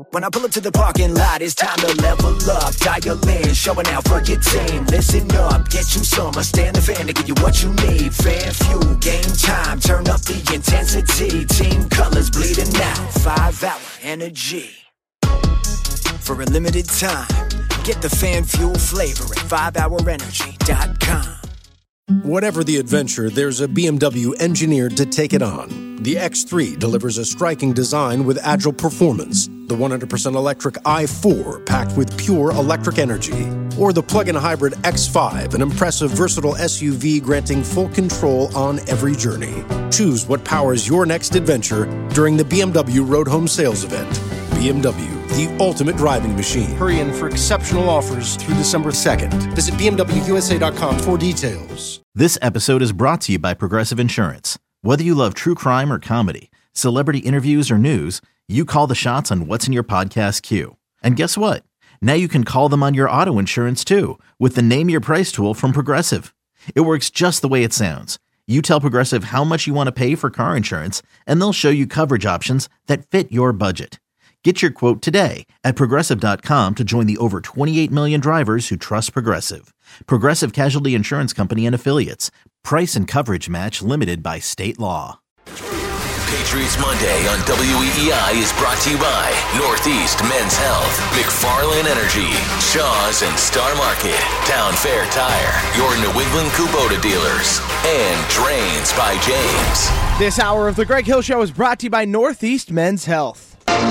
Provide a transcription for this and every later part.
When I pull up to the parking lot, it's time to level up. Dial in, showing out for your team. Listen up, get you some. Stand the fan to give you what you need. Fan fuel, game time, turn up the intensity. Team colors bleeding out, 5-hour energy. For a limited time, get the fan fuel flavor at 5hourenergy.com. Whatever the adventure, there's a BMW engineered to take it on. The X3 delivers a striking design with agile performance. The 100% electric i4 packed with pure electric energy. Or the plug-in hybrid X5, an impressive, versatile SUV granting full control on every journey. Choose what powers your next adventure during the BMW Road Home Sales Event. BMW, the ultimate driving machine. Hurry in for exceptional offers through December 2nd. Visit BMWUSA.com for details. This episode is brought to you by Progressive Insurance. Whether you love true crime or comedy, celebrity interviews or news, you call the shots on what's in your podcast queue. And guess what? Now you can call them on your auto insurance too with the Name Your Price tool from Progressive. It works just the way it sounds. You tell Progressive how much you want to pay for car insurance, and they'll show you coverage options that fit your budget. Get your quote today at Progressive.com to join the over 28 million drivers who trust Progressive. Progressive Casualty Insurance Company and Affiliates. Price and coverage match limited by state law. Patriots Monday on WEEI is brought to you by Northeast Men's Health, McFarland Energy, Shaw's and Star Market, Town Fair Tire, your New England Kubota dealers, and Drains by James. This hour of the Greg Hill Show is brought to you by Northeast Men's Health.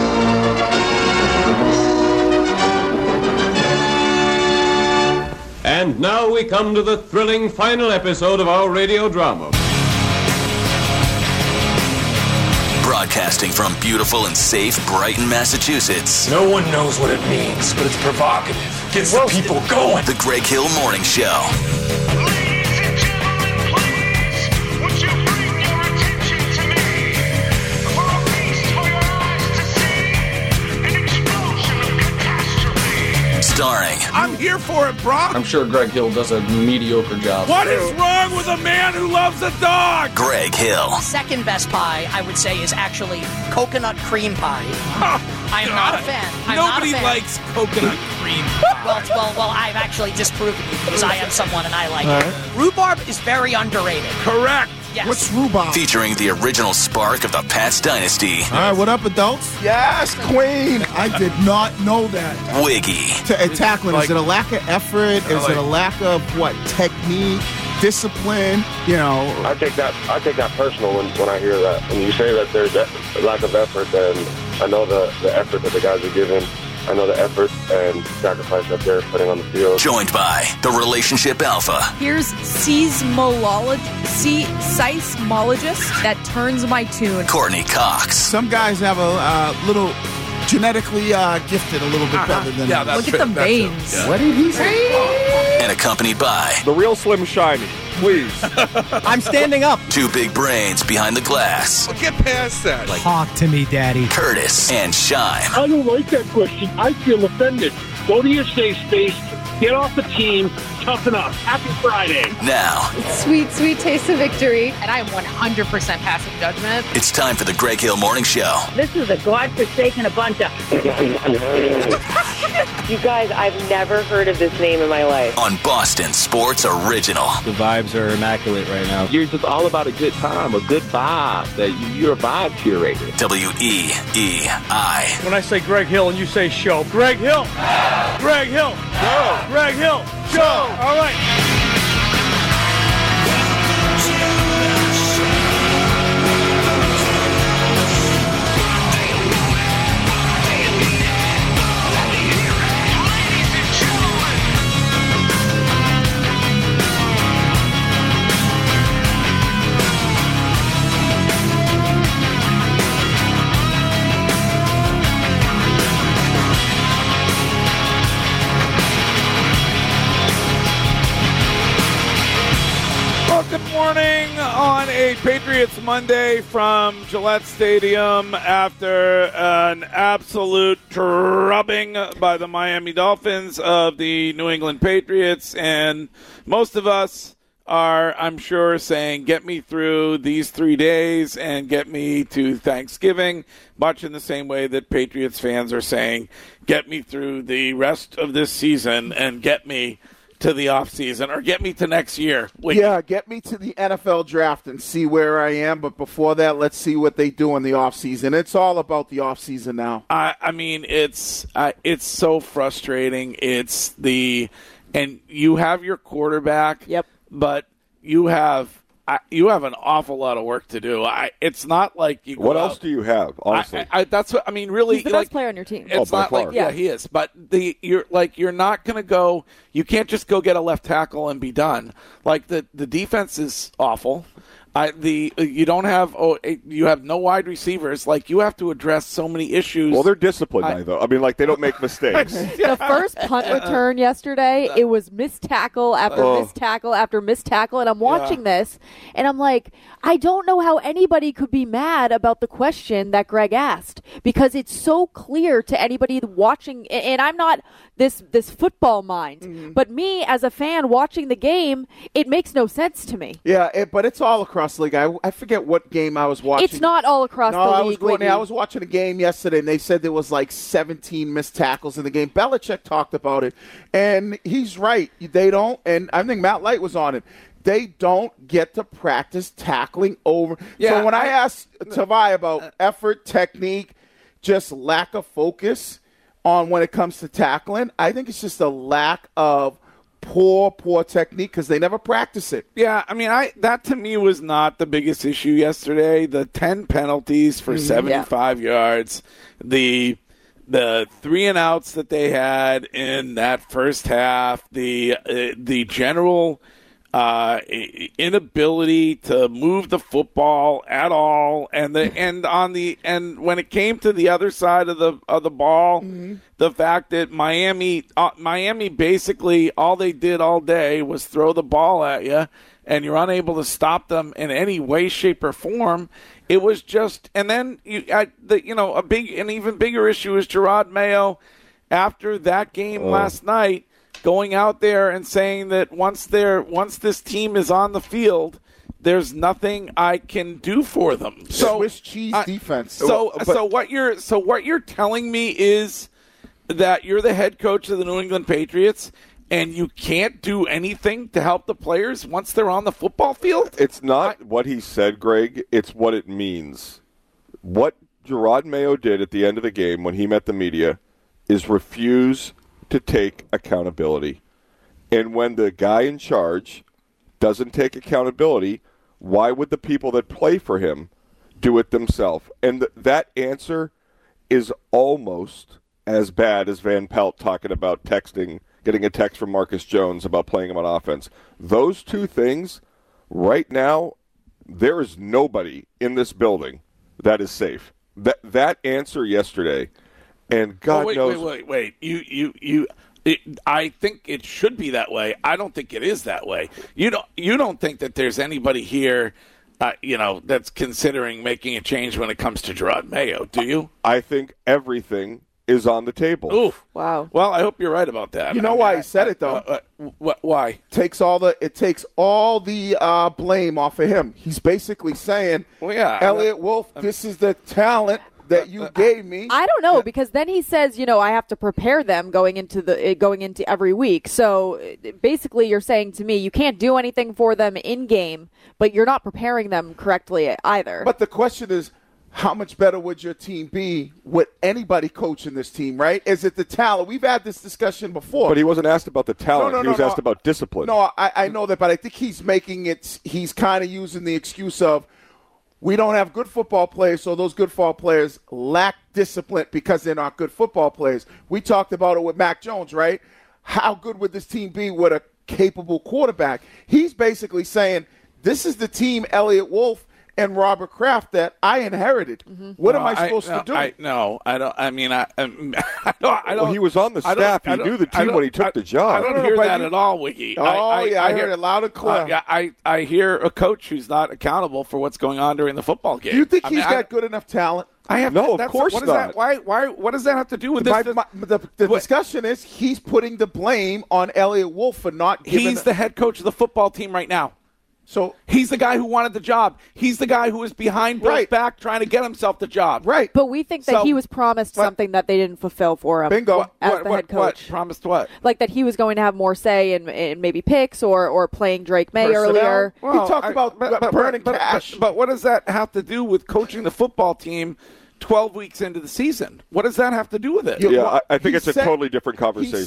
And now we come to the thrilling final episode of our radio drama. Broadcasting from beautiful and safe Brighton, Massachusetts. No one knows what it means, but it's provocative. Gets the people going. The Greg Hill Morning Show. Ladies and gentlemen, please, would you bring your attention to me? For a feast for your eyes to see, an explosion of catastrophe. Starring. I'm here for it, Brock. I'm sure Greg Hill does a mediocre job. What is wrong with a man who loves a dog? Greg Hill. Second best pie, I would say, is actually coconut cream pie. I am not a fan. Nobody likes coconut cream pie. Well, I've actually disproven you because I am someone and I like it. Rhubarb is very underrated. Correct. Yes. What's rhubarb? Featuring the original spark of the Pats dynasty. All right, what up, adults? Yes, Queen. I did not know that. Wiggy. Tackling, is it a lack of effort? Is it a lack of, technique? Discipline, I take that personal when I hear that. When you say that there's a lack of effort, then I know the effort that the guys are giving. I know the effort and sacrifice that they're putting on the field. Joined by the Relationship Alpha. Here's seismologist that turns my tune. Courtney Cox. Some guys have a little genetically gifted a little bit better than others. Look at the veins. Yeah. What did he say? And accompanied by The real Slim Shiny, please. I'm standing up. Two big brains behind the glass. Well, get past that. Talk to me, Daddy. Curtis and Shime. I don't like that question. I feel offended. Go to your safe space. Get off the team. Toughen up. Happy Friday. Now. Sweet, sweet taste of victory. And I am 100% passive judgment. It's time for the Greg Hill Morning Show. This is a godforsaken bunch of... You guys, I've never heard of this name in my life. On Boston Sports Original. The vibes are immaculate right now. You're just all about a good time, a good vibe. You're a vibe curator. WEEI. When I say Greg Hill and you say show, Greg Hill! Greg Hill! Show! Greg Hill! Show! All right. Good morning on a Patriots Monday from Gillette Stadium after an absolute drubbing by the Miami Dolphins of the New England Patriots. And most of us are, I'm sure, saying, get me through these 3 days and get me to Thanksgiving, much in the same way that Patriots fans are saying, get me through the rest of this season and get me to the offseason, or get me to next year. Yeah, get me to the NFL draft and see where I am. But before that, let's see what they do in the offseason. It's all about the offseason now. I mean, it's so frustrating. And you have your quarterback. Yep. But you have an awful lot of work to do. It's not like you. What else do you have? Honestly, that's what I mean. Really, he's the best player on your team. It's not like he is. But you're not going to go. You can't just go get a left tackle and be done. Like the defense is awful. You don't have you have no wide receivers. Like, you have to address so many issues. Well, they're disciplined, though. I mean, like, they don't make mistakes. The first punt return yesterday, it was missed tackle after missed tackle after missed tackle, and I'm watching this, and I'm like, I don't know how anybody could be mad about the question that Greg asked, because it's so clear to anybody watching, and I'm not this football mind, but me as a fan watching the game, it makes no sense to me. Yeah, but it's all across the league. I forget what game I was watching. It's not all across the league. I was watching a game yesterday, and they said there was like 17 missed tackles in the game. Belichick talked about it, and he's right. They don't, and I think Matt Light was on it. They don't get to practice tackling over. Yeah, so when I asked Tavai about effort, technique, just lack of focus on when it comes to tackling, I think it's just a lack of poor technique because they never practice it. Yeah, I mean, that to me was not the biggest issue yesterday. The 10 penalties for 75 yards, the 3 and outs that they had in that first half, the general inability to move the football at all, and when it came to the other side of the ball, the fact that Miami basically all they did all day was throw the ball at you, and you're unable to stop them in any way, shape, or form. It was just, and then a big and even bigger issue is Gerard Mayo after that game last night, going out there and saying that once this team is on the field, there's nothing I can do for them. So Swiss cheese defense. So what you're telling me is that you're the head coach of the New England Patriots and you can't do anything to help the players once they're on the football field? It's not what he said, Greg. It's what it means. What Gerard Mayo did at the end of the game when he met the media is refuse to take accountability. And when the guy in charge doesn't take accountability, why would the people that play for him do it themselves? And that answer is almost as bad as Van Pelt talking about getting a text from Marcus Jones about playing him on offense. Those two things, right now, there is nobody in this building that is safe. That answer yesterday, and God knows. Wait. I think it should be that way. I don't think it is that way. You don't think that there's anybody here, that's considering making a change when it comes to Gerard Mayo, do you? I think everything is on the table. Oof. Wow. Well, I hope you're right about that. You know why he said it, though? Why? It takes all the blame off of him. He's basically saying, Elliot Wolf, this is the talent that you gave me. I don't know, because then he says, I have to prepare them going into every week. So basically you're saying to me, you can't do anything for them in game, but you're not preparing them correctly either. But the question is, how much better would your team be with anybody coaching this team, right? Is it the talent? We've had this discussion before. But he wasn't asked about the talent. He was asked about discipline. No, I know that, but I think he's kind of using the excuse of, we don't have good football players, so those good football players lack discipline because they're not good football players. We talked about it with Mac Jones, right? How good would this team be with a capable quarterback? He's basically saying, this is the team, Elliot Wolf and Robert Kraft, that I inherited. What am I supposed to do? I don't. Well, he was on the staff. He knew the team when he took the job. I don't hear that at all, Wiki. I heard it loud and clear. I hear a coach who's not accountable for what's going on during the football game. Do you think he's got good enough talent? Of course not. Why? What does that have to do with this? The discussion is he's putting the blame on Elliot Wolf for not giving. He's the head coach of the football team right now. So he's the guy who wanted the job. He's the guy who was behind Bill's back trying to get himself the job. Right. But we think that he was promised something that they didn't fulfill for him. Bingo. As the head coach. Promised what? Like that he was going to have more say in maybe picks or playing Drake May Personnel. earlier. We talked about burning cash. But what does that have to do with coaching the football team 12 weeks into the season? What does that have to do with it? Yeah, I think it's a totally different conversation.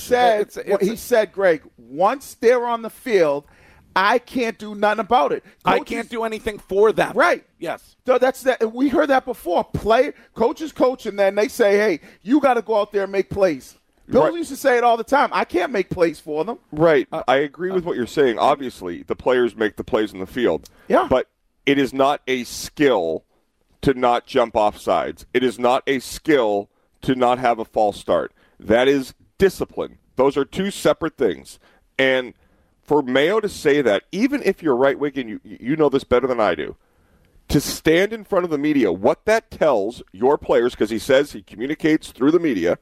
He said, Greg, once they're on the field, I can't do nothing about it. I can't do anything for them. Right. Yes. So that's that. We heard that before. Coaches coach, and then they say, hey, you got to go out there and make plays. Bill used to say it all the time. I can't make plays for them. Right. I agree with what you're saying. Obviously, the players make the plays in the field. Yeah. But it is not a skill to not jump off sides. It is not a skill to not have a false start. That is discipline. Those are two separate things. And for Mayo to say that, even if you're right, Wigan, you know this better than I do, to stand in front of the media, what that tells your players, because he says he communicates through the media,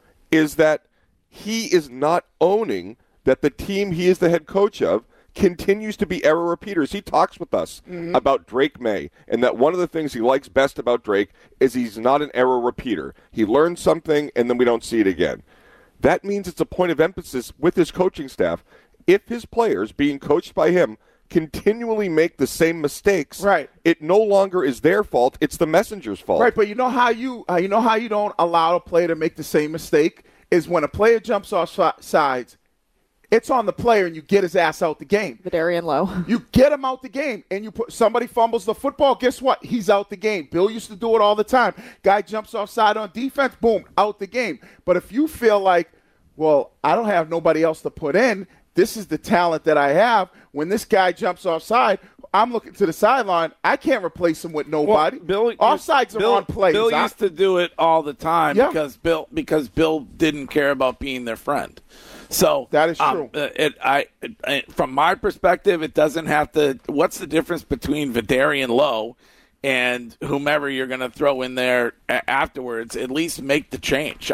is that he is not owning that the team he is the head coach of continues to be error repeaters. He talks with us about Drake May, and that one of the things he likes best about Drake is he's not an error repeater. He learns something, and then we don't see it again. That means it's a point of emphasis with his coaching staff. If his players, being coached by him, continually make the same mistakes, it no longer is their fault. It's the messenger's fault. Right, but you know how you don't allow a player to make the same mistake is when a player jumps off sides, it's on the player and you get his ass out the game. Vidarian Lowe. You get him out the game and you put somebody fumbles the football, guess what? He's out the game. Bill used to do it all the time. Guy jumps offside on defense, boom, out the game. But if you feel like, well, I don't have nobody else to put in, this is the talent that I have. When this guy jumps offside, I'm looking to the sideline. I can't replace him with nobody. Offsides are on plays. Bill used to do it all the time because Bill didn't care about being their friend. So that is true. From my perspective, it doesn't have to. What's the difference between Vidarian Lowe and whomever you're going to throw in there afterwards? At least make the change.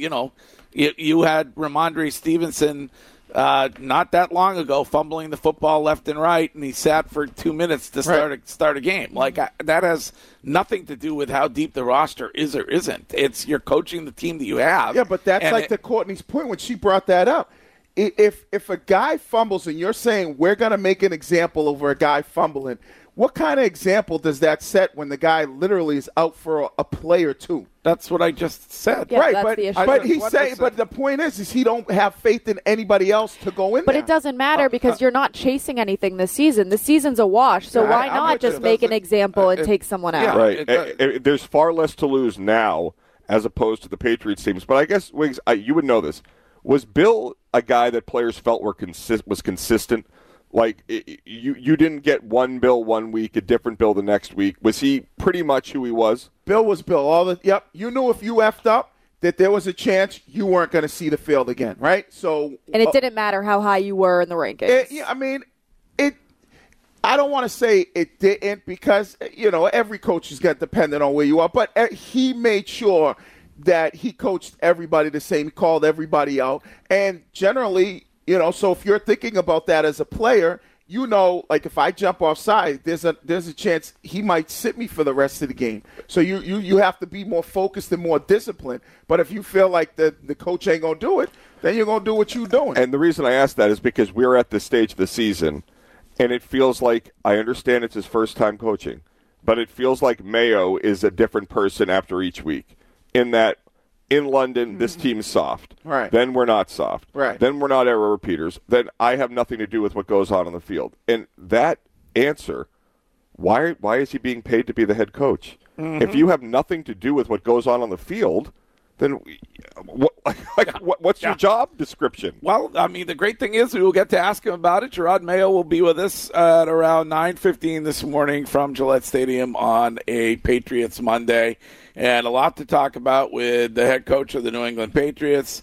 You had Ramondre Stevenson not that long ago fumbling the football left and right, and he sat for 2 minutes to start a game. Like that has nothing to do with how deep the roster is or isn't. It's you're coaching the team that you have. Yeah, but that's like to Courtney's point when she brought that up. If a guy fumbles and you're saying we're going to make an example over a guy fumbling, what kind of example does that set when the guy literally is out for a play or two? That's what I just said. Yeah, right, that's but the issue. But the point is he don't have faith in anybody else to go in but there. It doesn't matter because you're not chasing anything this season. The season's a wash, so why not just make an example and take someone out? Right. There's far less to lose now as opposed to the Patriots teams. But I guess, Wiggs, you would know this. Was Bill a guy that players felt was consistent? Like, you didn't get one Bill 1 week, a different Bill the next week. Was he pretty much who he was? Bill was Bill. You knew if you effed up that there was a chance you weren't going to see the field again, right? So, and it didn't matter how high you were in the rankings. I don't want to say it didn't because, every coach is going to depend on where you are. But he made sure that he coached everybody the same. He called everybody out. And generally, so if you're thinking about that as a player, like if I jump offside, there's a chance he might sit me for the rest of the game. So you have to be more focused and more disciplined. But if you feel like the coach ain't going to do it, then you're going to do what you're doing. And the reason I ask that is because we're at this stage of the season, and it feels like, I understand it's his first time coaching, but it feels like Mayo is a different person after each week in that in London, this team's soft. Right. Then we're not soft. Right. Then we're not error repeaters. Then I have nothing to do with what goes on the field. And that answer, why is he being paid to be the head coach? Mm-hmm. If you have nothing to do with what goes on the field, then what's your job description? Well, the great thing is we will get to ask him about it. Gerard Mayo will be with us at around 9:15 this morning from Gillette Stadium on a Patriots Monday. And a lot to talk about with the head coach of the New England Patriots.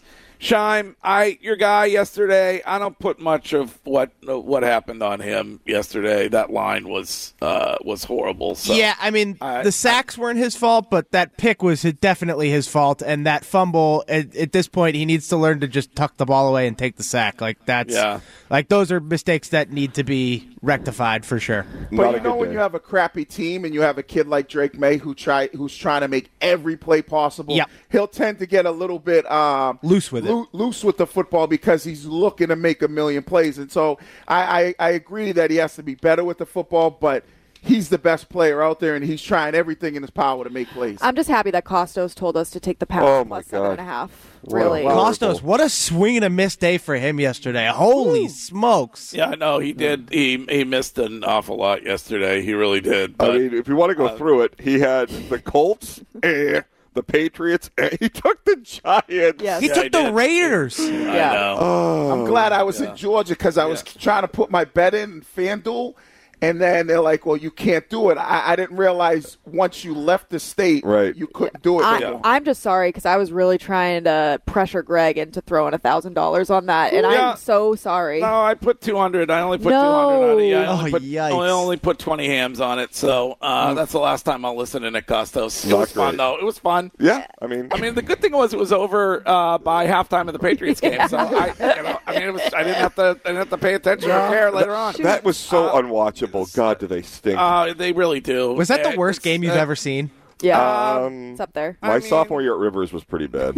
Shime, your guy yesterday, I don't put much of what happened on him yesterday. That line was horrible. So yeah, I mean, the sacks weren't his fault, but that pick was definitely his fault. And that fumble, at this point, he needs to learn to just tuck the ball away and take the sack. Like those are mistakes that need to be rectified for sure. But when you have a crappy team and you have a kid like Drake May who's trying to make every play possible, he'll tend to get a little bit loose with it. Loose with the football because he's looking to make a million plays. And so I agree that he has to be better with the football, but he's the best player out there, and he's trying everything in his power to make plays. I'm just happy that Costos told us to take the pass plus 7.5. Really. Costos, what a swing and a miss day for him yesterday. Holy smokes. Yeah, I know. He did. He missed an awful lot yesterday. He really did. But, I mean, if you want to go through it, he had the Colts, the Patriots, and he took the Giants. Yes. He took the Raiders. I know. I'm glad I was in Georgia because I was trying to put my bet in FanDuel, and then they're like, well, you can't do it. I didn't realize once you left the state, you couldn't do it. I'm just sorry because I was really trying to pressure Greg into throwing $1,000 on that, and I'm so sorry. No, I put 200. I only put 200 on it. Yeah, I only put 20 hams on it. So that's the last time I'll listen to Nick Costos. It was fun, though. It was fun. Yeah, I mean, the good thing was it was over by halftime of the Patriots game. So I didn't have to pay attention or care later on. That was so unwatchable. God, do they stink? They really do. Was that the worst game you've ever seen? Yeah, it's up there. My sophomore year at Rivers was pretty bad.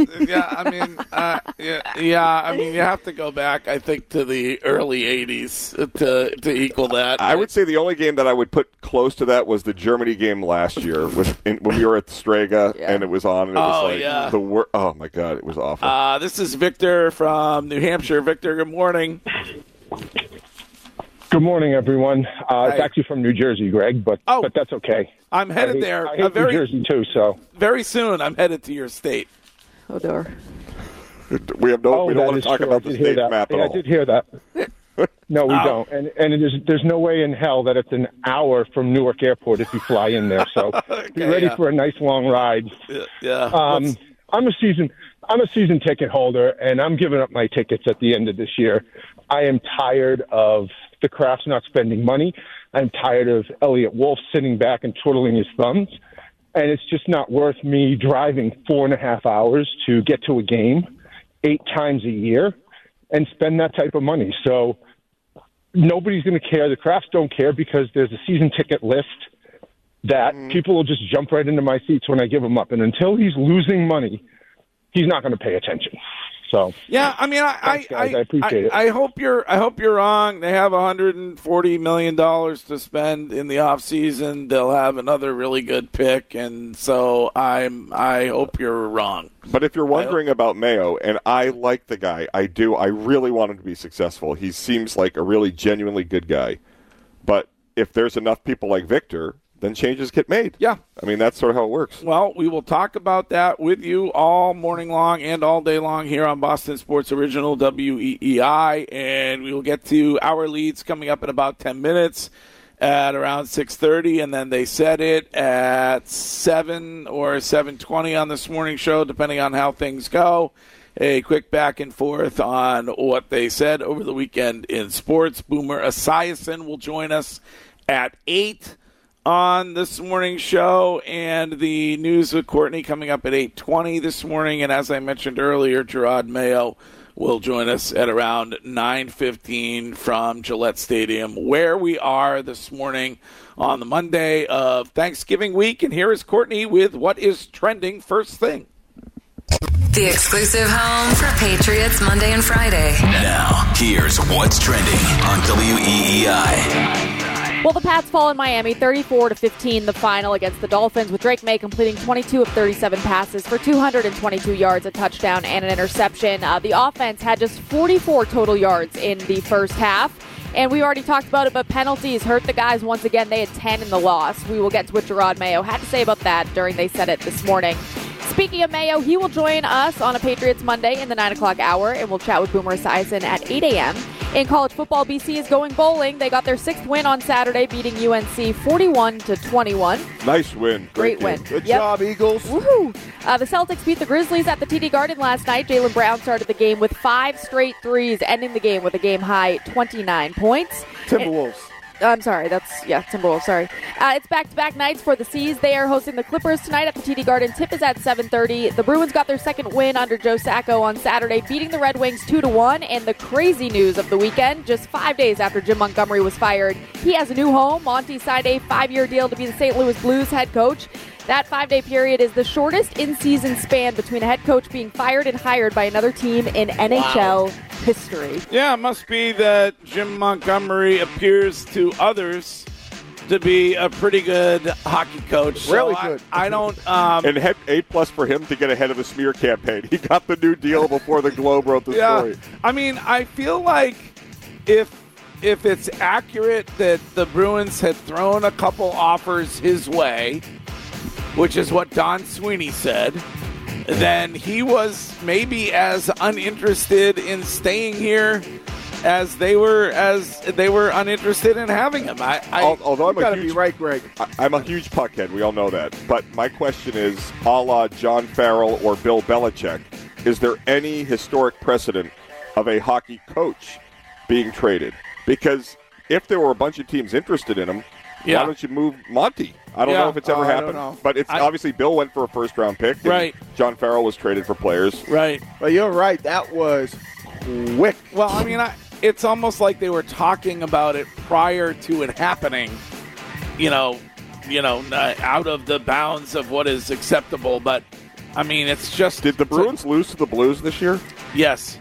You have to go back, I think, to the early 80s to equal that. I would say the only game that I would put close to that was the Germany game last year when we were at Strega and it was on. And it was the worst. Oh, my God, it was awful. This is Victor from New Hampshire. Victor, good morning. Good morning, everyone. It's actually from New Jersey, Greg, but that's okay. I'm headed there. I hate New Jersey, too, so. Very soon, I'm headed to your state. Oh, dear. We don't want to talk about the state map at all. I did hear that. No, we don't. And there's no way in hell that it's an hour from Newark Airport if you fly in there, so be ready for a nice long ride. Yeah. I'm a season ticket holder, and I'm giving up my tickets at the end of this year. I am tired of the Crafts not spending money. I'm tired of Elliot Wolf sitting back and twiddling his thumbs. And it's just not worth me driving 4.5 hours to get to a game 8 times a year and spend that type of money. So nobody's going to care. The Crafts don't care because there's a season ticket list that people will just jump right into my seats when I give them up. And until he's losing money, he's not going to pay attention. So yeah, I mean, thanks, guys. I appreciate it. I hope you're wrong. They have $140 million to spend in the off season. They'll have another really good pick, and so I hope you're wrong. But if you're wondering about Mayo, and I like the guy, I do. I really want him to be successful. He seems like a really genuinely good guy. But if there's enough people like Victor, then changes get made. Yeah. I mean, that's sort of how it works. Well, we will talk about that with you all morning long and all day long here on Boston Sports Original WEEI, and we will get to our leads coming up in about 10 minutes at around 6:30, and then they set it at 7 or 7:20 on this morning show, depending on how things go. A quick back and forth on what they said over the weekend in sports. Boomer Esiason will join us at 8 on this morning's show, and the news with Courtney coming up at 8:20 this morning. And as I mentioned earlier, Gerard Mayo will join us at around 9:15 from Gillette Stadium, where we are this morning on the Monday of Thanksgiving week. And here is Courtney with what is trending first thing. The exclusive home for Patriots Monday and Friday. Now, here's what's trending on WEEI. Well, the Pats fall in Miami 34-15 the final against the Dolphins, with Drake May completing 22 of 37 passes for 222 yards, a touchdown, and an interception. The offense had just 44 total yards in the first half. And we already talked about it, but penalties hurt the guys once again. They had 10 in the loss. We will get to what Gerard Mayo had to say about that during They Said It this morning. Speaking of Mayo, he will join us on a Patriots Monday in the 9 o'clock hour, and we'll chat with Boomer Esiason at 8 a.m. In college football, BC is going bowling. They got their 6th win on Saturday, beating UNC 41-21. Nice win. Great win. Good job, Eagles. Woohoo! The Celtics beat the Grizzlies at the TD Garden last night. Jaylen Brown started the game with 5 straight threes, ending the game with a game-high 29 points. Timberwolves. I'm sorry, Timberwolves, sorry. It's back-to-back nights for the C's. They are hosting the Clippers tonight at the TD Garden. Tip is at 7:30. The Bruins got their 2nd win under Joe Sacco on Saturday, beating the Red Wings 2-1. And the crazy news of the weekend, just 5 days after Jim Montgomery was fired, he has a new home. Monty signed a 5-year deal to be the St. Louis Blues head coach. That 5-day period is the shortest in-season span between a head coach being fired and hired by another team in NHL history. Yeah, it must be that Jim Montgomery appears to others to be a pretty good hockey coach. So Really good. I don't. And A+ for him to get ahead of the smear campaign. He got the new deal before the Globe wrote the story. I mean, I feel like if it's accurate that the Bruins had thrown a couple offers his way, which is what Don Sweeney said, then he was maybe as uninterested in staying here as they were uninterested in having him. Although I'm gotta be right, Greg. I'm a huge puckhead. We all know that. But my question is, a la John Farrell or Bill Belichick, is there any historic precedent of a hockey coach being traded? Because if there were a bunch of teams interested in him, why don't you move Monty? I don't know if it's ever happened, but it's obviously Bill went for a first-round pick. And right. John Farrell was traded for players. Right. But you're right. That was quick. Well, I mean, it's almost like they were talking about it prior to it happening, out of the bounds of what is acceptable. But, I mean, it's just... Did the Bruins lose to the Blues this year? Yes.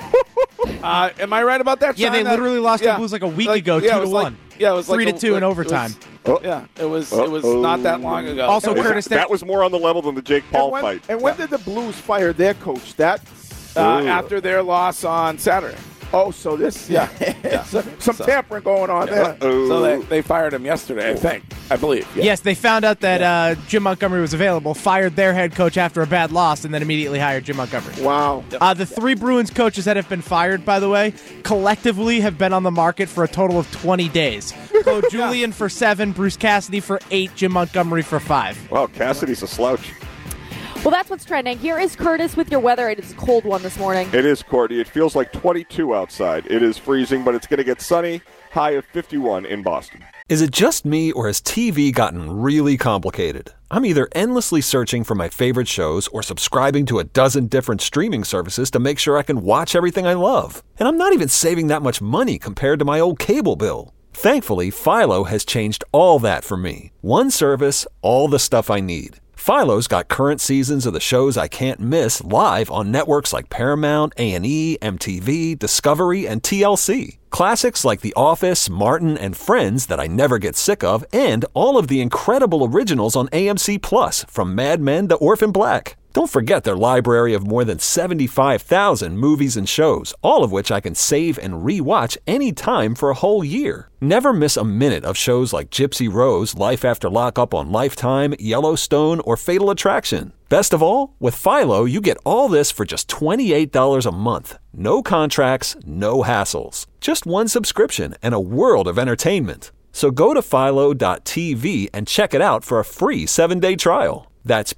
Am I right about that? Yeah, they literally lost to the Blues like a week ago, 2-1. It was 3-2 in overtime. It was not that long ago. Also, Curtis, that was more on the level than the Jake Paul fight. And when did the Blues fire their coach? After their loss on Saturday. Oh, so this, some tampering going on there. So they fired him yesterday, I believe. Yeah. Yes, they found out that Jim Montgomery was available, fired their head coach after a bad loss, and then immediately hired Jim Montgomery. Wow. The 3 Bruins coaches that have been fired, by the way, collectively have been on the market for a total of 20 days. Claude Julien for 7, Bruce Cassidy for 8, Jim Montgomery for 5. Wow, Cassidy's a slouch. Well, that's what's trending. Here is Curtis with your weather. It is a cold one this morning. It is, Courtney. It feels like 22 outside. It is freezing, but it's going to get sunny. High of 51 in Boston. Is it just me, or has TV gotten really complicated? I'm either endlessly searching for my favorite shows or subscribing to a dozen different streaming services to make sure I can watch everything I love. And I'm not even saving that much money compared to my old cable bill. Thankfully, Philo has changed all that for me. One service, all the stuff I need. Philo's got current seasons of the shows I can't miss live on networks like Paramount, A&E, MTV, Discovery, and TLC. Classics like The Office, Martin, and Friends that I never get sick of, and all of the incredible originals on AMC Plus, from Mad Men to Orphan Black. Don't forget their library of more than 75,000 movies and shows, all of which I can save and re-watch anytime for a whole year. Never miss a minute of shows like Gypsy Rose, Life After Lockup on Lifetime, Yellowstone, or Fatal Attraction. Best of all, with Philo, you get all this for just $28 a month. No contracts, no hassles. Just one subscription and a world of entertainment. So go to philo.tv and check it out for a free 7-day trial. That's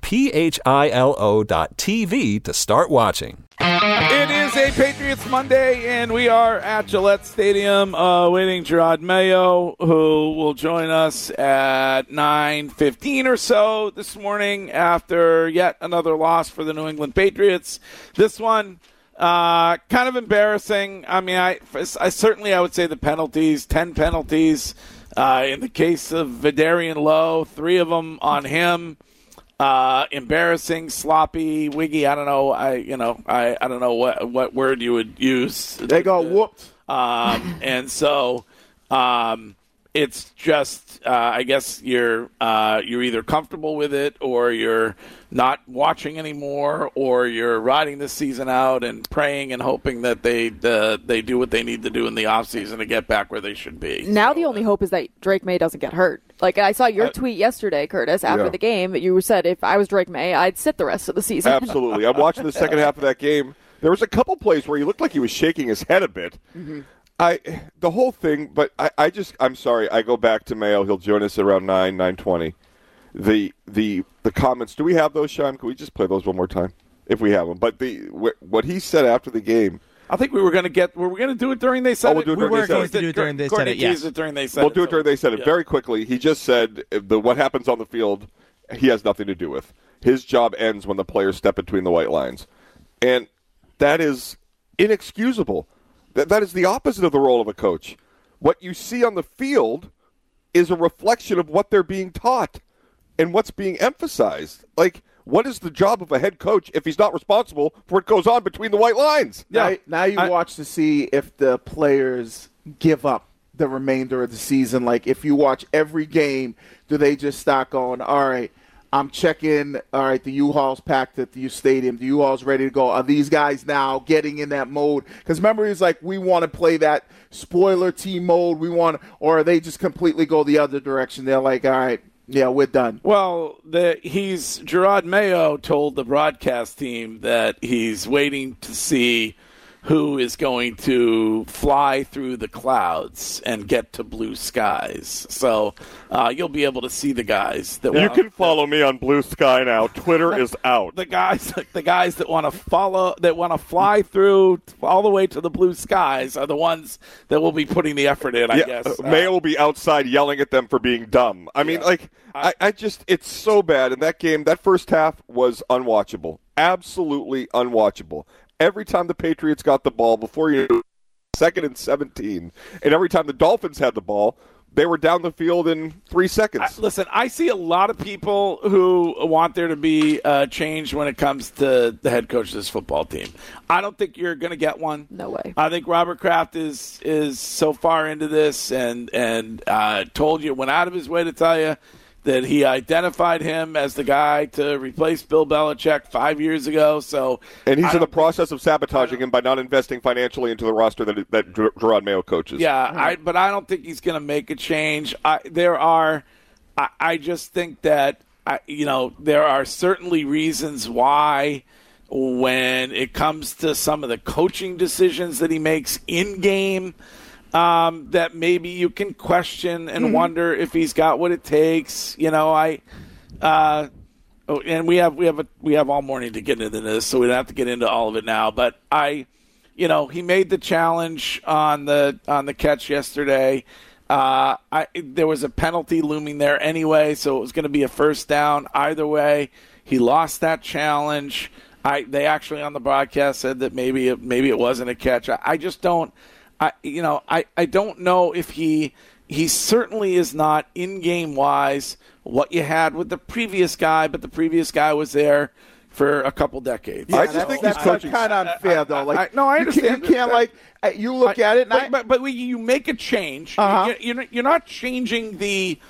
philo.tv to start watching. It is a Patriots Monday, and we are at Gillette Stadium waiting Jerod Mayo, who will join us at 9:15 or so this morning after yet another loss for the New England Patriots. This one, kind of embarrassing. I mean, I certainly would say the penalties, 10 penalties. In the case of Vidarian Lowe, 3 of them on him. Embarrassing, sloppy, wiggy. I don't know. I don't know what word you would use. They got whooped. And so, it's just, I guess you're either comfortable with it, or you're not watching anymore, or you're riding this season out and praying and hoping that they do what they need to do in the offseason to get back where they should be. Now the only hope is that Drake May doesn't get hurt. Like, I saw your tweet yesterday, Curtis, after the game. You said if I was Drake May, I'd sit the rest of the season. Absolutely. I'm watching the second half of that game. There was a couple plays where he looked like he was shaking his head a bit. Mm-hmm. The whole thing, but I'm sorry. I go back to Mayo. He'll join us at around 9:20. The comments. Do we have those, Sean? Can we just play those one more time if we have them? But what he said after the game. I think we were going to do it during they said we'll do it during they said it. We were going to do it during they said it. Yes. We'll do it during they said it. Very quickly. He just said what happens on the field, he has nothing to do with. His job ends when the players step between the white lines, and that is inexcusable. That is the opposite of the role of a coach. What you see on the field is a reflection of what they're being taught and what's being emphasized. Like, what is the job of a head coach if he's not responsible for what goes on between the white lines? Now you watch to see if the players give up the remainder of the season. Like, if you watch every game, do they just start going, all right, I'm checking, all right, the U-Haul's packed at the U Stadium. The U-Haul's ready to go. Are these guys now getting in that mode? Because remember, he's like, we want to play that spoiler team mode. Or they just completely go the other direction. They're like, all right, yeah, we're done. Well, Gerard Mayo told the broadcast team that he's waiting to see who is going to fly through the clouds and get to blue skies. So you'll be able to see the guys that you can follow me on Blue Sky now. Twitter is out. The guys that want to fly through all the way to the blue skies are the ones that will be putting the effort in. I guess Mayo will be outside yelling at them for being dumb. I mean, I just it's so bad. And that game, that first half was unwatchable, absolutely unwatchable. Every time the Patriots got the ball, before you knew, 2nd and 17, and every time the Dolphins had the ball, they were down the field in 3 seconds. Listen, I see a lot of people who want there to be change when it comes to the head coach of this football team. I don't think you're going to get one. No way. I think Robert Kraft is so far into this and went out of his way to tell you that he identified him as the guy to replace Bill Belichick 5 years ago. And he's in the process of sabotaging him by not investing financially into the roster that Gerard Mayo coaches. Yeah, but I don't think he's going to make a change. I just think that there are certainly reasons why when it comes to some of the coaching decisions that he makes in game, that maybe you can question and wonder if he's got what it takes. And we have all morning to get into this, so we don't have to get into all of it now. But he made the challenge on the catch yesterday. There was a penalty looming there anyway, so it was going to be a first down either way. He lost that challenge. They actually on the broadcast said that maybe it wasn't a catch. I just don't. I don't know if he certainly is not in-game wise what you had with the previous guy, but the previous guy was there for a couple decades. Yeah, I just think that's kind of unfair, though. I understand. You can't you look at it, but you make a change. You're not changing the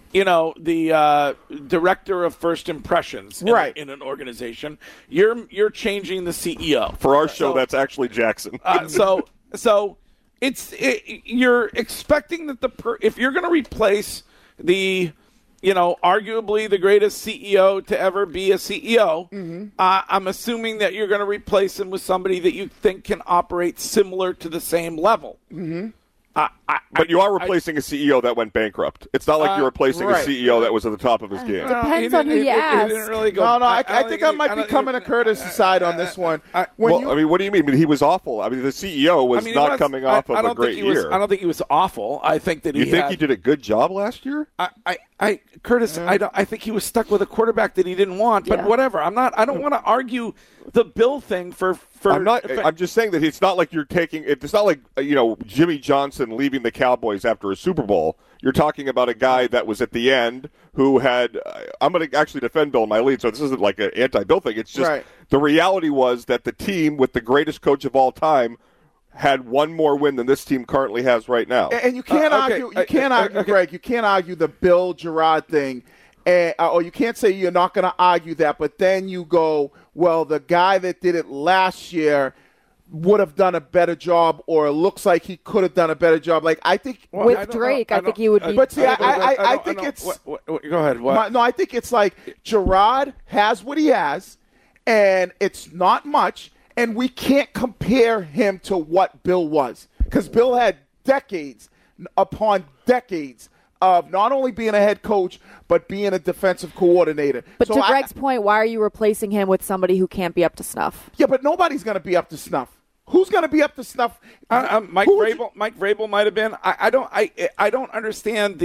director of first impressions in an organization. You're changing the CEO. For our show, that's actually Jackson. So. You're expecting that if you're going to replace the, arguably the greatest CEO to ever be a CEO, I'm assuming that you're going to replace him with somebody that you think can operate similar to the same level. Mm-hmm. But you are replacing a CEO that went bankrupt. It's not like you're replacing a CEO that was at the top of his game. Depends on who you ask. He didn't really go. I think I might be coming to Curtis' side on this one. What do you mean? He was awful. I mean, the CEO was not coming off of a great year. I don't think he was awful. I think that he did a good job last year? Curtis, I think he was stuck with a quarterback that he didn't want. But whatever. I don't want to argue the Bill thing for. I'm just saying that it's not like you're taking. It's not like Jimmy Johnson leaving the Cowboys after a Super Bowl. You're talking about a guy that was at the end who had. I'm going to actually defend Bill in my lead, so this isn't like an anti-Bill thing. It's just the reality was that the team with the greatest coach of all time had one more win than this team currently has right now. And you can't argue. You can't argue, Greg. You can't argue the Bill Gerard thing. Or you can't say you're not going to argue that, but then you go, well, the guy that did it last year would have done a better job, or it looks like he could have done a better job. Like, I think with Drake, I think he would be. But see, I think it's. Go ahead. What? No, I think it's like Gerard has what he has, and it's not much, and we can't compare him to what Bill was, because Bill had decades upon decades of not only being a head coach, but being a defensive coordinator. But to Greg's point, why are you replacing him with somebody who can't be up to snuff? Yeah, but nobody's going to be up to snuff. Who's going to be up to snuff? Mike Vrabel might have been. I don't understand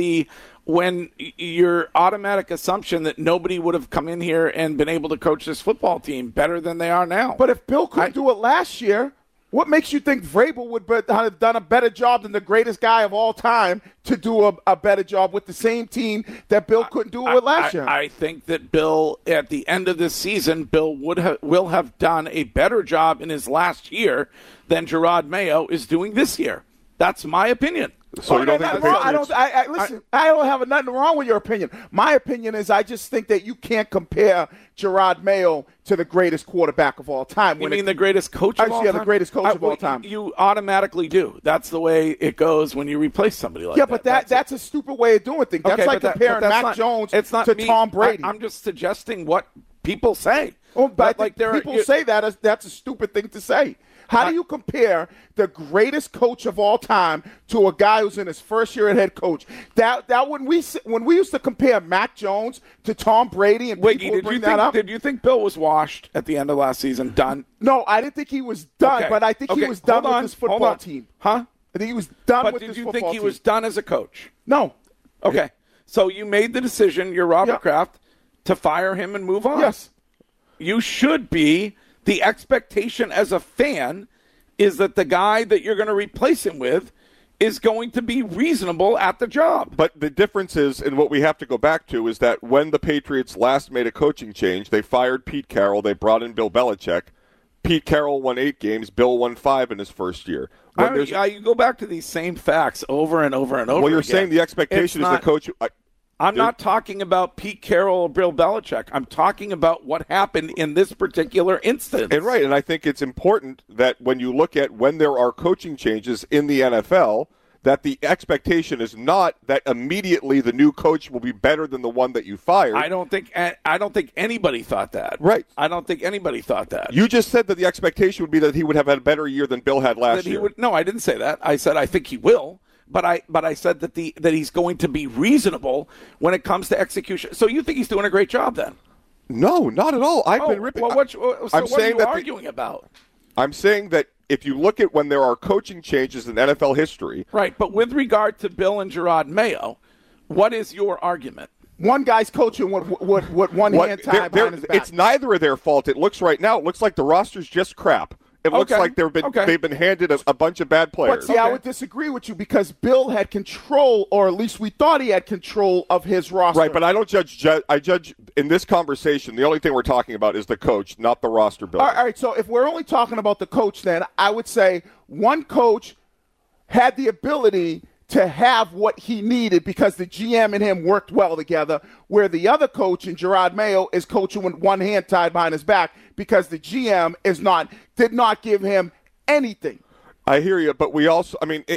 when your automatic assumption that nobody would have come in here and been able to coach this football team better than they are now. But if Bill couldn't do it last year, what makes you think Vrabel would have done a better job than the greatest guy of all time to do a better job with the same team that Bill couldn't do it with last year? I think that Bill, at the end of this season, Bill will have done a better job in his last year than Gerard Mayo is doing this year. That's my opinion. So you don't think listen, I don't have nothing wrong with your opinion. My opinion is I just think that you can't compare Gerard Mayo to the greatest quarterback of all time. You mean the greatest coach of all time? Yeah, the greatest coach of all time. You automatically do. That's the way it goes when you replace somebody like that. Yeah, but that's a stupid way of doing things. That's like comparing Mac Jones to Tom Brady. I'm just suggesting what people say. Oh, but people say that's a stupid thing to say. How do you compare the greatest coach of all time to a guy who's in his first year as head coach? That when we used to compare Mac Jones to Tom Brady and people would bring that up. Did you think Bill was washed at the end of last season? Done? No, I didn't think he was done, but I think he was done with this football team. Huh? I think he was done with this football team. But did you think he was done as a coach? No. Okay. So you made the decision, you're Robert Kraft, to fire him and move on. Yes. You should be. The expectation as a fan is that the guy that you're going to replace him with is going to be reasonable at the job. But the difference is, and what we have to go back to, is that when the Patriots last made a coaching change, they fired Pete Carroll, they brought in Bill Belichick. Pete Carroll won 8 games, Bill won 5 in his first year. You go back to these same facts over and over and over Well, you're again. saying the expectation is the coach... I'm not talking about Pete Carroll or Bill Belichick. I'm talking about what happened in this particular instance. And I think it's important that when you look at when there are coaching changes in the NFL, that the expectation is not that immediately the new coach will be better than the one that you fired. I don't think anybody thought that. Right. I don't think anybody thought that. You just said that the expectation would be that he would have had a better year than Bill had last year. No, I didn't say that. I said I think he will. But I said that he's going to be reasonable when it comes to execution. So you think he's doing a great job then? No, not at all. I've been ripping. Well, what are you arguing about? I'm saying that if you look at when there are coaching changes in NFL history. Right, but with regard to Bill and Gerard Mayo, what is your argument? One guy's coaching with one hand tied behind his back. It's neither of their fault. It looks right now, it looks like the roster's just crap. It looks like they've been handed a bunch of bad players. But see, I would disagree with you because Bill had control, or at least we thought he had control of his roster. Right, but I don't judge. I judge in this conversation. The only thing we're talking about is the coach, not the roster building. All right, so if we're only talking about the coach, then I would say one coach had the ability to have what he needed because the GM and him worked well together, where the other coach, in Gerard Mayo, is coaching with one hand tied behind his back because the GM did not give him anything. I hear you, but we also,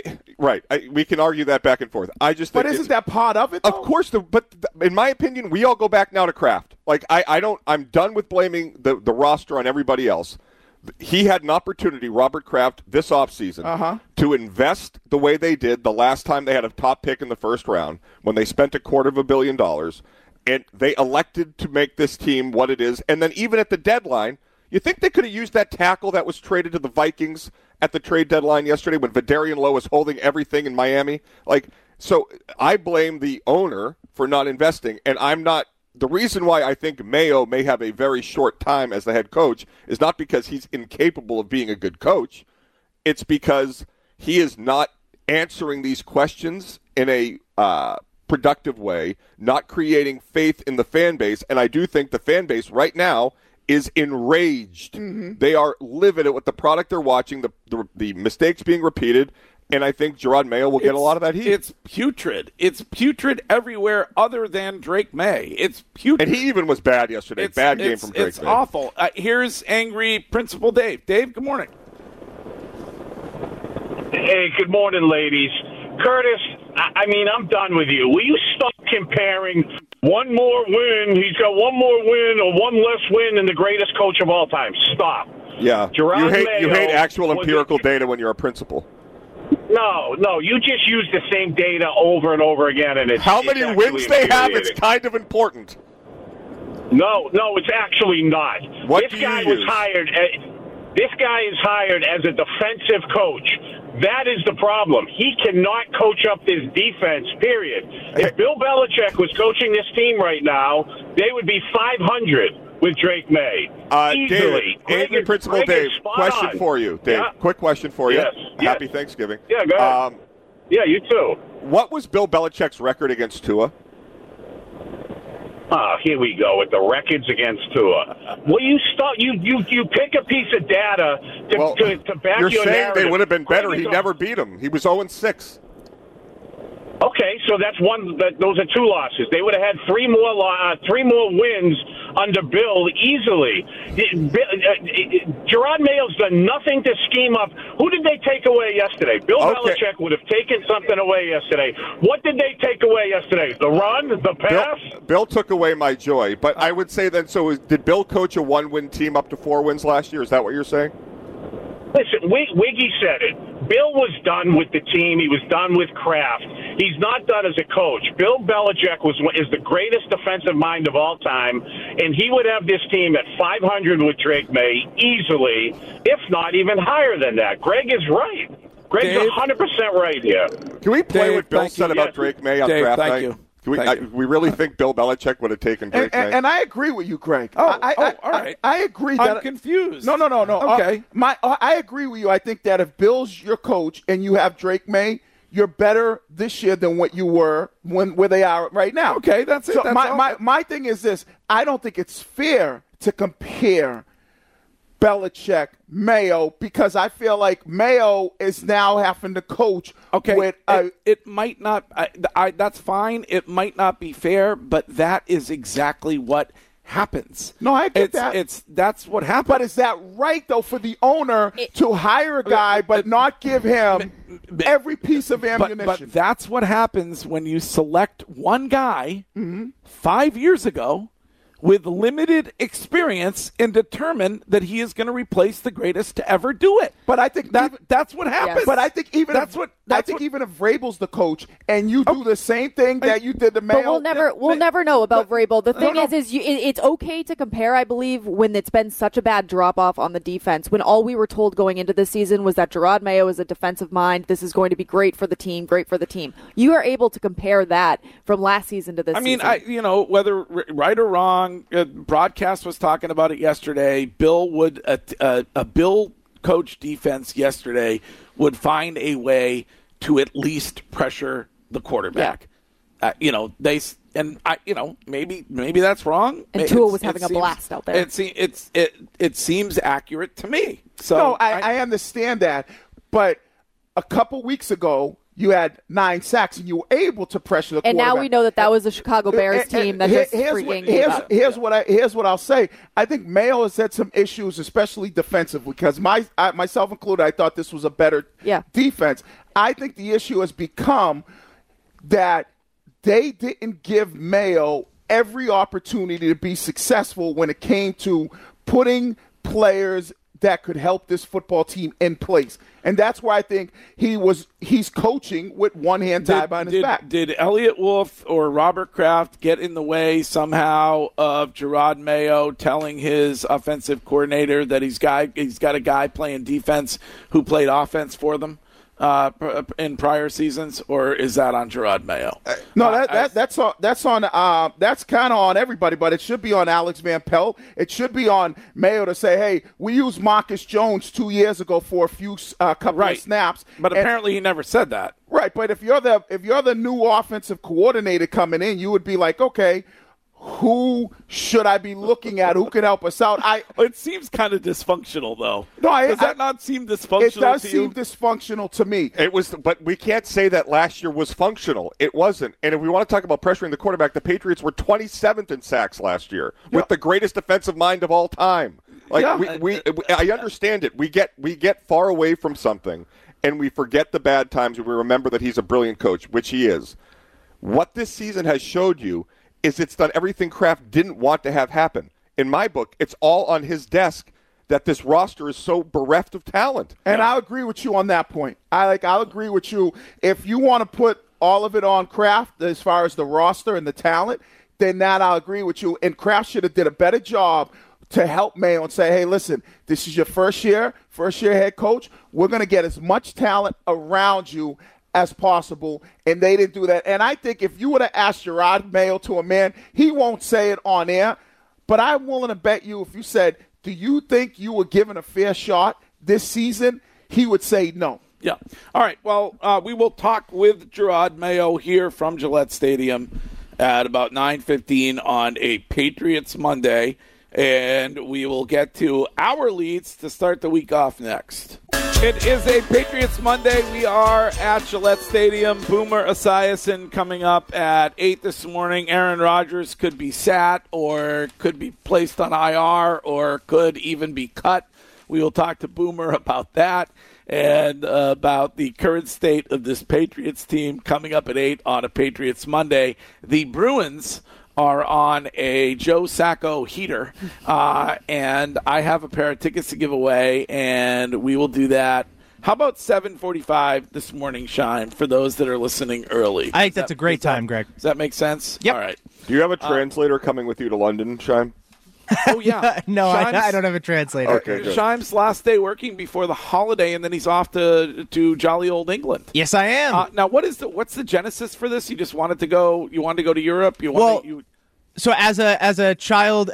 we can argue that back and forth. I just think But isn't that part of it, though? Of course, but in my opinion, we all go back now to Kraft. I'm done with blaming the roster on everybody else. He had an opportunity, Robert Kraft, this offseason to invest the way they did the last time they had a top pick in the first round when they spent $250 million, and they elected to make this team what it is. And then even at the deadline, you think they could have used that tackle that was traded to the Vikings at the trade deadline yesterday when Vidarian Lowe was holding everything in Miami? So I blame the owner for not investing, and I'm not. The reason why I think Mayo may have a very short time as the head coach is not because he's incapable of being a good coach. It's because he is not answering these questions in a productive way, not creating faith in the fan base. And I do think the fan base right now is enraged. Mm-hmm. They are livid at what the product they're watching, the mistakes being repeated. And I think Gerard Mayo will get a lot of that heat. It's putrid. It's putrid everywhere other than Drake May. It's putrid. And he even was bad yesterday. Bad game from Drake May. It's awful. Here's angry Principal Dave. Dave, good morning. Hey, good morning, ladies. Curtis, I'm done with you. Will you stop comparing one more win? He's got one more win or one less win than the greatest coach of all time. Stop. Yeah. You hate actual empirical data when you're a principal. No. You just use the same data over and over again, and it's how many it's wins they have. It's infuriating. kind of important. No, it's actually not. What This do you guy was use? hired. This guy is hired as a defensive coach. That is the problem. He cannot coach up this defense, period. If Bill Belichick was coaching this team right now, they would be 500 with Drake May. Easily. David, Principal Greg Dave, is spot question on. for you. Dave, Yeah. quick question for you. Yes. Happy Thanksgiving. Yeah, go ahead. Yeah, you too. What was Bill Belichick's record against Tua? Oh, here we go with the records against Tua. Well, you pick a piece of data to back You're your saying narrative. they would have been better. Greg He is a- never beat him. He was 0-6. Okay, so that's one. Those are two losses. They would have had three more wins under Bill easily. Gerard Mayo's done nothing to scheme up. Who did they take away yesterday? Bill Belichick would have taken something away yesterday. What did they take away yesterday? The run, the pass. Bill took away my joy, but I would say then. So did Bill coach a 1-win team up to 4 wins last year? Is that what you're saying? Listen, Wiggy said it. Bill was done with the team. He was done with Kraft. He's not done as a coach. Bill Belichick is the greatest defensive mind of all time, and he would have this team at 500 with Drake May easily, if not even higher than that. Greg is right. Greg's 100% right here. Can we play Dave, what Bill thank said you. about Yes. Drake May on Dave, draft thank night? you. Can we, Thank you. we really think Bill Belichick would have taken Drake May? And I agree with you, Greg. All right. I agree. I'm that confused. No. Okay. I agree with you. I think that if Bill's your coach and you have Drake May, you're better this year than what you were where they are right now. Okay, that's it. So That's my thing is this. I don't think it's fair to compare Belichick, Mayo, because I feel like Mayo is now having to coach with it might not that's fine. It might not be fair, but that is exactly what happens. No, I get that. That's what happens. But is that right, though, for the owner to hire a guy but not give him every piece of ammunition? But that's what happens when you select one guy 5 years ago with limited experience and determine that he is going to replace the greatest to ever do it. But I think that's what happens. But I think even if Vrabel's the coach and you do the same thing that you did to Mayo, But we'll never know about Vrabel. The thing is it's okay to compare, I believe, when it's been such a bad drop off on the defense. When all we were told going into this season was that Gerard Mayo is a defensive mind. This is going to be great for the team. Great for the team. You are able to compare that from last season to this. season. Whether right or wrong, broadcast was talking about it yesterday. Bill would a Bill coach defense yesterday would find a way to at least pressure the quarterback. Yeah. Maybe that's wrong. And Tua was having a blast out there. It seems accurate to me. So no, I understand that, but a couple weeks ago you had 9 sacks and you were able to pressure the and quarterback. now we know that was a Chicago Bears team that just freaking gave up. Here's what I'll say. I think Mayo has had some issues, especially defensively, because myself included, I thought this was a better defense. I think the issue has become that they didn't give Mayo every opportunity to be successful when it came to putting players that could help this football team in place. And that's why I think he's coaching with one hand tied behind his back. Did Elliott Wolf or Robert Kraft get in the way somehow of Gerard Mayo telling his offensive coordinator that he's got a guy playing defense who played offense for them in prior seasons, or is that on Gerard Mayo? No, that's kind of on everybody, but it should be on Alex Van Pelt. It should be on Mayo to say, hey, we used Marcus Jones 2 years ago for a few couple of snaps, but apparently he never said that. Right, but if you're the new offensive coordinator coming in, you would be like, okay, who should I be looking at? Who can help us out? It seems kind of dysfunctional, though. No, does that not seem dysfunctional? It does seem dysfunctional to me. It was, but we can't say that last year was functional. It wasn't. And if we want to talk about pressuring the quarterback, the Patriots were 27th in sacks last year with the greatest defensive mind of all time. I understand it. We get far away from something, and we forget the bad times, and we remember that he's a brilliant coach, which he is. What this season has showed you is it's done everything Kraft didn't want to have happen. In my book, it's all on his desk that this roster is so bereft of talent. And I'll agree with you on that point. I'll agree with you. If you want to put all of it on Kraft as far as the roster and the talent, then that I'll agree with you. And Kraft should have did a better job to help Mayo and say, hey, listen, this is your first year head coach. We're going to get as much talent around you as possible, and they didn't do that. And I think if you would have asked Gerard Mayo to a man, he won't say it on air, but I'm willing to bet you if you said, do you think you were given a fair shot this season, he would say no. Yeah. All right. Well, we will talk with Gerard Mayo here from Gillette Stadium at about 9:15 on a Patriots Monday, and we will get to our leads to start the week off next. It is a Patriots Monday. We are at Gillette Stadium. Boomer Esiason coming up at 8 this morning. Aaron Rodgers could be sat or could be placed on IR or could even be cut. We will talk to Boomer about that and about the current state of this Patriots team coming up at 8 on a Patriots Monday. The Bruins are on a Joe Sacco heater, and I have a pair of tickets to give away, and we will do that. How about 7:45 this morning, Shime, for those that are listening early? I think that's a great time, Greg. Does that make sense? Yep. All right. Do you have a translator coming with you to London, Shime? Oh, yeah. No, I don't have a translator. Okay, good. Shime's last day working before the holiday, and then he's off to jolly old England. Yes, I am. Now, what's the genesis for this? You just wanted to go. You wanted to go to Europe. So as a child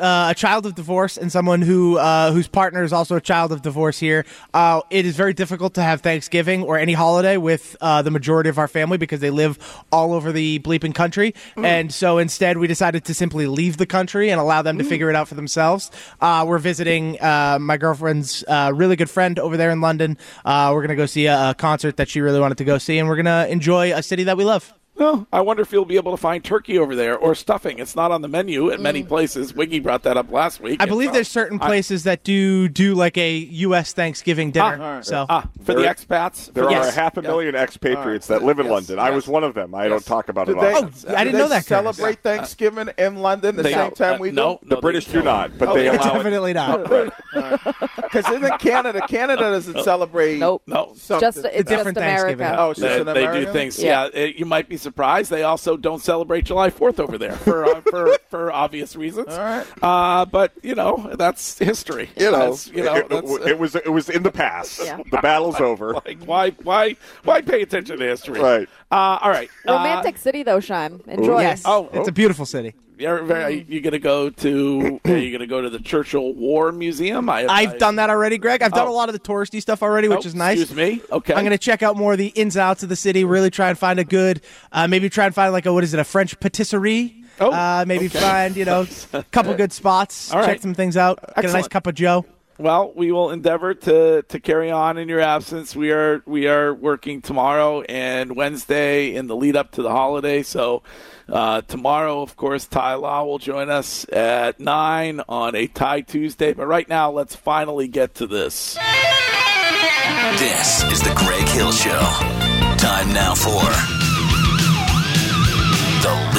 of divorce and someone whose partner is also a child of divorce here, it is very difficult to have Thanksgiving or any holiday with the majority of our family because they live all over the bleeping country. And so instead we decided to simply leave the country and allow them to figure it out for themselves. We're visiting my girlfriend's really good friend over there in London. We're going to go see a concert that she really wanted to go see, and we're going to enjoy a city that we love. Well, I wonder if you'll be able to find turkey over there or stuffing. It's not on the menu at many places. Wiggy brought that up last week. I believe there's certain places that do like a U.S. Thanksgiving dinner. For the expats? There are 500,000 expatriates that live in London. I was one of them. I don't talk about it often. I didn't know that. Celebrate Thanksgiving in London the same time we do? No, the British do not, but they allow definitely it. not. Because isn't Canada doesn't celebrate Nope. something. It's different just America. Thanksgiving. Oh, it's just in They America? do things. Yeah, you might be surprised. They also don't celebrate July 4th over there for obvious reasons. All right. But that's history. It was in the past. Yeah. The battle's over. Like, why pay attention to history? Right. All right. Romantic city, though, Shime. Enjoy. Yes. It's a beautiful city. You gonna go to the Churchill War Museum? I've done that already, Greg. I've done a lot of the touristy stuff already, which is nice. Excuse me. Okay. I'm going to check out more of the ins and outs of the city. Really try and find a good, maybe try and find a French patisserie. Find a couple good spots. All right. Check some things out. Get a nice cup of Joe. Well, we will endeavor to carry on in your absence. We are working tomorrow and Wednesday in the lead up to the holiday. So tomorrow, of course, Ty Law will join us at 9 on a Ty Tuesday. But right now, let's finally get to this. This is the Greg Hill Show. Time now for the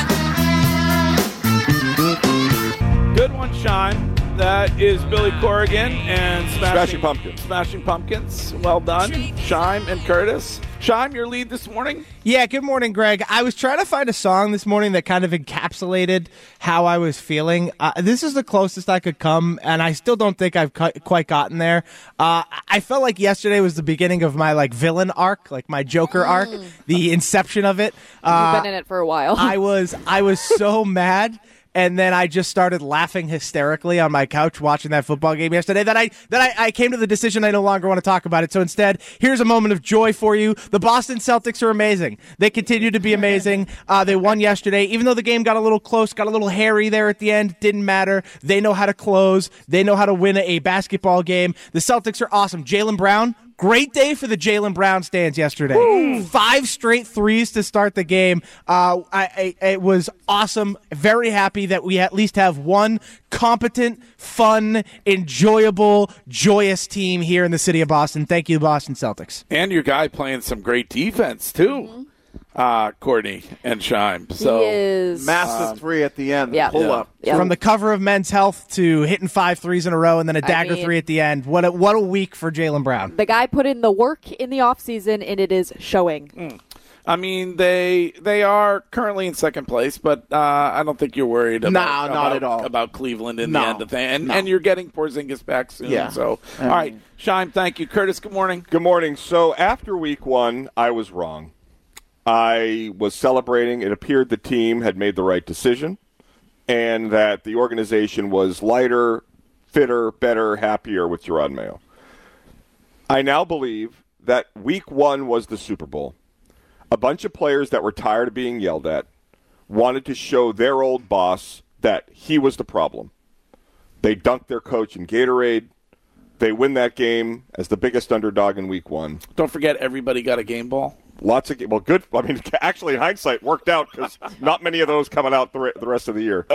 lead. Good one, Shime. That is Billy Corrigan and Smashing Pumpkins. Smashing Pumpkins. Well done, Shime and Curtis. Shime, your lead this morning? Yeah, good morning, Greg. I was trying to find a song this morning that kind of encapsulated how I was feeling. This is the closest I could come, and I still don't think I've quite gotten there. I felt like yesterday was the beginning of my villain arc, like my Joker arc, the inception of it. You've been in it for a while. I was so mad. And then I just started laughing hysterically on my couch watching that football game yesterday that I came to the decision I no longer want to talk about it. So instead, here's a moment of joy for you. The Boston Celtics are amazing. They continue to be amazing. They won yesterday. Even though the game got a little close, got a little hairy there at the end, didn't matter. They know how to close. They know how to win a basketball game. The Celtics are awesome. Jaylen Brown. Great day for the Jaylen Brown stands yesterday. Woo. 5 straight threes to start the game. It was awesome. Very happy that we at least have one competent, fun, enjoyable, joyous team here in the city of Boston. Thank you, Boston Celtics. And your guy playing some great defense, too. Courtney and Shime. So he is massive three at the end. Yeah. Pull up. Yeah. From the cover of Men's Health to hitting 5 threes in a row and then a dagger three at the end. What a week for Jaylen Brown. The guy put in the work in the offseason, and it is showing. I mean, they are currently in second place, but I don't think you're worried not at all. about Cleveland in the end of things. No. And you're getting Porzingis back soon. Yeah. So, all right, Shime, thank you. Curtis, good morning. Good morning. So after week 1, I was wrong. I was celebrating. It appeared the team had made the right decision and that the organization was lighter, fitter, better, happier with Jerod Mayo. I now believe that week 1 was the Super Bowl. A bunch of players that were tired of being yelled at wanted to show their old boss that he was the problem. They dunked their coach in Gatorade. They win that game as the biggest underdog in week 1. Don't forget, everybody got a game ball. Lots of well, good. I mean, actually, in hindsight, worked out because not many of those coming out the rest of the year.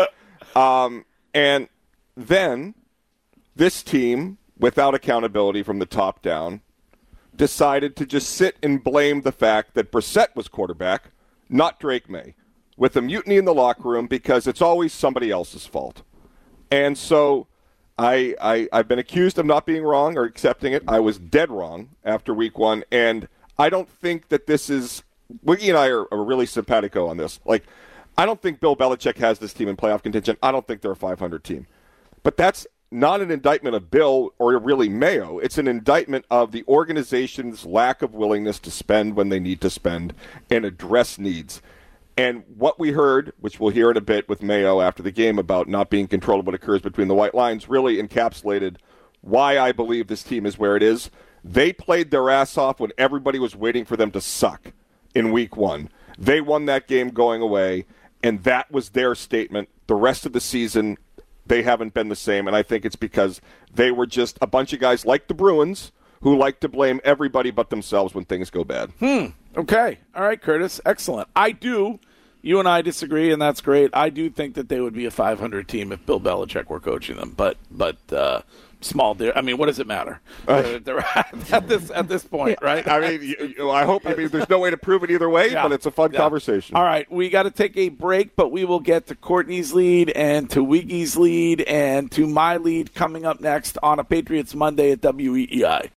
And then this team, without accountability from the top down, decided to just sit and blame the fact that Brissett was quarterback, not Drake May, with a mutiny in the locker room because it's always somebody else's fault. And so I've been accused of not being wrong or accepting it. I was dead wrong after week 1, and I don't think that this is – Wiggy and I are really simpatico on this. Like, I don't think Bill Belichick has this team in playoff contention. I don't think they're a 500 team. But that's not an indictment of Bill or really Mayo. It's an indictment of the organization's lack of willingness to spend when they need to spend and address needs. And what we heard, which we'll hear in a bit with Mayo after the game about not being controlled of what occurs between the white lines, really encapsulated why I believe this team is where it is. They played their ass off when everybody was waiting for them to suck in week 1. They won that game going away, and that was their statement. The rest of the season, they haven't been the same, and I think it's because they were just a bunch of guys like the Bruins who like to blame everybody but themselves when things go bad. Okay. All right, Curtis. Excellent. You and I disagree, and that's great. I do think that they would be a 500 team if Bill Belichick were coaching them, but small. I mean, what does it matter? They're at this point, right? I mean, I hope. I mean, there's no way to prove it either way, but it's a fun conversation. All right, we got to take a break, but we will get to Courtney's lead and to Wiggy's lead and to my lead coming up next on a Patriots Monday at WEEI.